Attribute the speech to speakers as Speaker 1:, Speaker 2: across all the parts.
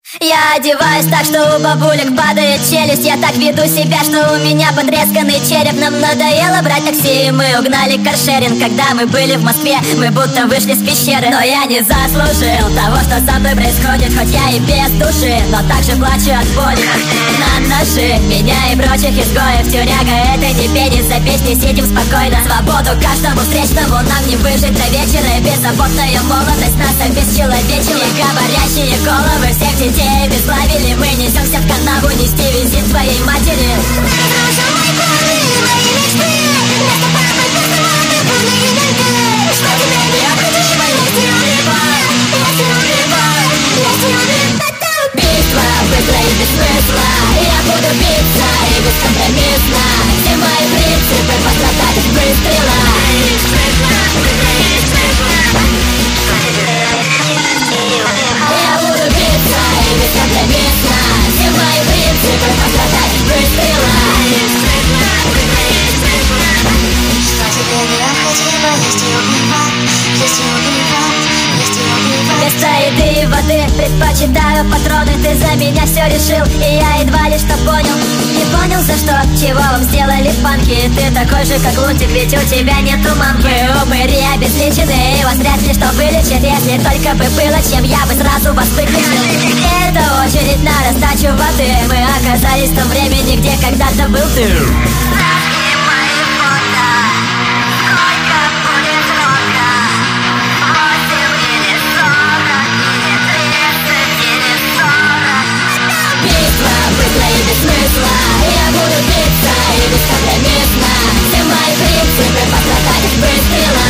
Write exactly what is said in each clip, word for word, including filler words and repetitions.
Speaker 1: Я одеваюсь так, что у бабулек падает челюсть. Я так веду себя, что у меня потресканный череп. Нам надоело брать такси, и мы угнали каршеринг. Когда мы были в Москве, мы будто вышли с пещеры. Но я не заслужил того, что со мной происходит. Хоть я и без души, но также плачу от боли. На ножи меня и прочих изгоев. Тюряга, это не пенис, за песней сидим спокойно. Свободу каждому встречному, нам не выжить до вечера. Беззаботная молодость нас обесчеловечила. И говорящие головы всех детей бесславили. Мы несемся в канаву нести визит твоей матери.
Speaker 2: Разрушил мои планы, мои мечты. Вместо папы постоянно полные менты. Что теперь необходимо, есть любовь. Есть любовь, есть любовь.
Speaker 1: Битва быстро и без смысла. Я буду биться и бескомпромиссно. Все мои принципы пострадать от выстрела. Я буду биться и бескомпромиссно. Все мои принципы пострадать от выстрела.
Speaker 2: Что теперь необходимо, есть любовь. Есть любовь, есть любовь.
Speaker 1: Вместо еды и воды предпочитаю патроны. Ты за меня все решил, и я едва ли что понял. Не понял за что, чего вам сделали панки. Ты такой же, как лунтик, ведь у тебя нету мампы. Упыри обезличены, и вас вряд ли что вылечит. Если только бы было чем, я бы сразу вас выключил. Это очередь на раздачу воды. Мы оказались в том времени, где когда-то был ты. Смысла. Я буду биться и бескомпромиссно. Все мои принципы пострадать от выстрела.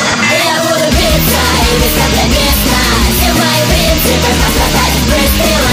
Speaker 1: Я буду биться и бескомпромиссно. Все мои принципы пострадать от выстрела.